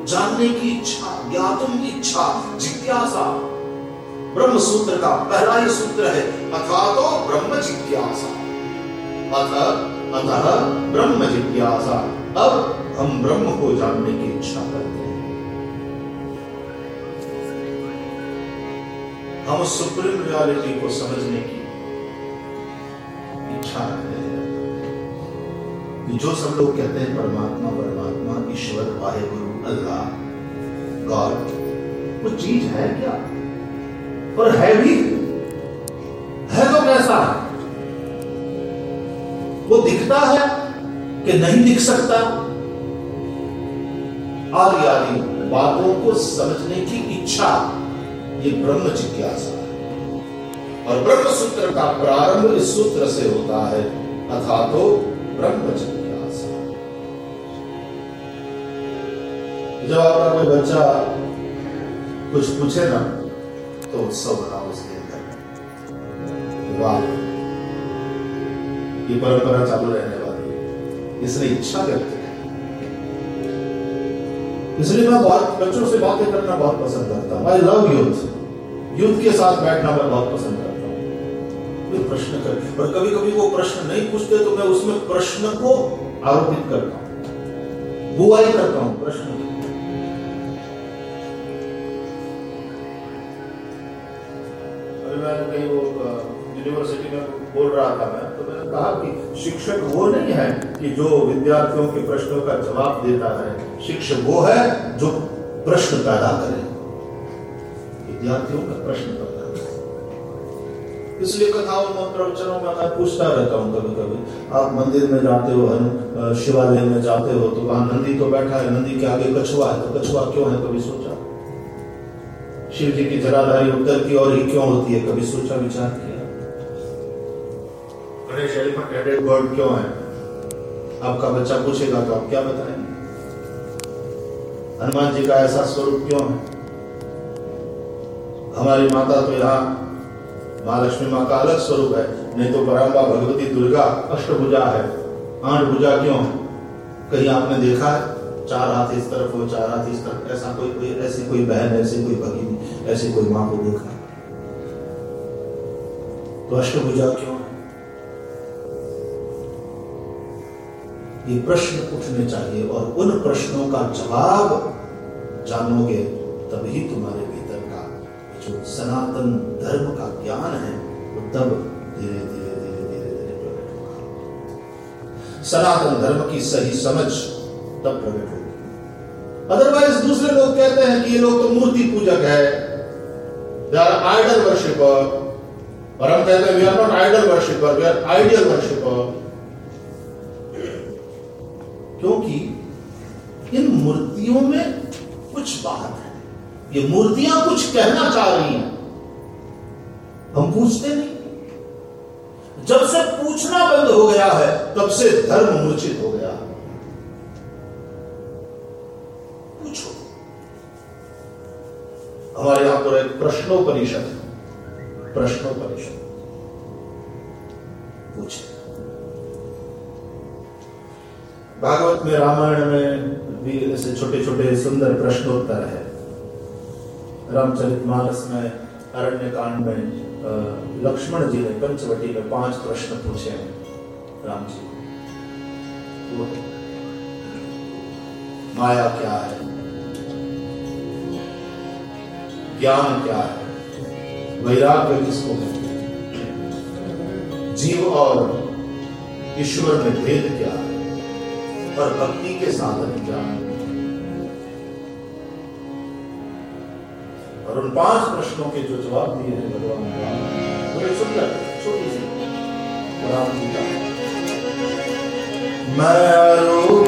जानने की इच्छा, ज्ञातुम इच्छा, जिज्ञासा। ब्रह्म सूत्र का पहला ही सूत्र है अथातो ब्रह्म जिज्ञासा। अतः ब्रह्म जिज्ञासा। अब हम ब्रह्म को जानने की इच्छा करते हैं। हम सुप्रीम रियलिटी को समझने की इच्छा रखते हैं। जो सब लोग कहते हैं परमात्मा परमात्मा, ईश्वर, वाहेगुरु, अल्लाह, गॉड, वो चीज है क्या? और है भी है तो कैसा है? वो दिखता है कि नहीं दिख सकता? आदि बातों को समझने की इच्छा, ये ब्रह्म जिज्ञासा है। और ब्रह्म सूत्र का प्रारंभ इस सूत्र से होता है अथातो ब्रह्म जिज्ञासा। जब आपका कोई बच्चा कुछ पूछे ना तो उत्सव बनाओ उस दिन का। वाह, ये परंपरा चालू रहने वाली है, इसलिए इच्छा व्यक्त है। इसलिए मैं बहुत बच्चों से बातें करना बहुत पसंद करता हूँ। आई लव यूथ के साथ बैठना मैं बहुत पसंद करता हूँ। प्रश्न कर, और कभी कभी वो प्रश्न नहीं पूछते तो मैं उसमें प्रश्न को आरोपित करता हूँ, बुआई करता हूँ प्रश्न की। कहीं वो यूनिवर्सिटी में बोल रहा था मैं, तो मैंने कहा कि शिक्षक वो नहीं है कि जो विद्यार्थियों के प्रश्नों का जवाब देता है, शिक्षक वो है जो प्रश्न पैदा करे, विद्यार्थियों का प्रश्न पैदा करे। इसलिए कथाओं में, प्रवचनों में मैं पूछता रहता हूँ कभी कभी। आप मंदिर में जाते हो, शिवालय में जाते हो, तो वहां नंदी तो बैठा है, नंदी के आगे कछुआ है, तो कछुआ क्यों है कभी सोचा? शिव जी की जटाधारी उत्तर की ओर ही क्यों होती है, कभी सोचा विचार किया? गणेश एलिफेंट हेडेड बर्ड क्यों है? आपका बच्चा पूछेगा तो आप क्या बताएंगे? हनुमान जी का ऐसा स्वरूप क्यों है? हमारी माता तो यहाँ महालक्ष्मी माँ का अलग स्वरूप है, नहीं तो पराम्बा भगवती दुर्गा अष्टभुजा है, 8 भुजा क्यों है? कहीं आपने देखा है 4 हाथ इस तरफ हो, 4 हाथ इस तरफ? ऐसा कोई ऐसी कोई बहन, ऐसी कोई भगिनी, ऐसी कोई मां को देखा? तो अष्टभुजा क्यों है? ये प्रश्न उठने चाहिए, और उन प्रश्नों का जवाब जानोगे तभी तुम्हारे भीतर का जो सनातन धर्म का ज्ञान है वो तब धीरे धीरे धीरे धीरे धीरे प्रकट होगा। सनातन धर्म की सही समझ तब प्रकट होगी। अदरवाइज दूसरे लोग कहते हैं कि ये लोग तो मूर्ति पूजक है, दे आर आइडल वर्शिपर, और हम कहते हैं we are not idol worshipper, we are ideal worshipper. क्योंकि इन मूर्तियों में कुछ बात है, ये मूर्तियां कुछ कहना चाह रही हैं, हम पूछते नहीं। जब से पूछना बंद हो गया है तब से धर्म मूर्छित हो गया है। पूछो। हमारे यहां पर एक प्रश्नोपनिषद है, प्रश्नोपनिषद पूछे। भागवत में, रामायण में भी ऐसे छोटे छोटे सुंदर प्रश्नोत्तर है। रामचरितमानस में, अरण्य कांड में लक्ष्मण जी ने पंचवटी में 5 प्रश्न पूछे हैं राम जी को। माया क्या है, ज्ञान क्या है, वैराग्य किसको कहते हैं, जीव और ईश्वर में भेद क्या है, और भक्ति के साधन क्या है। और उन 5 प्रश्नों के जो जवाब दिए हैं भगवान राम, बड़े सुंदर छोटी सी राम जी का। मैं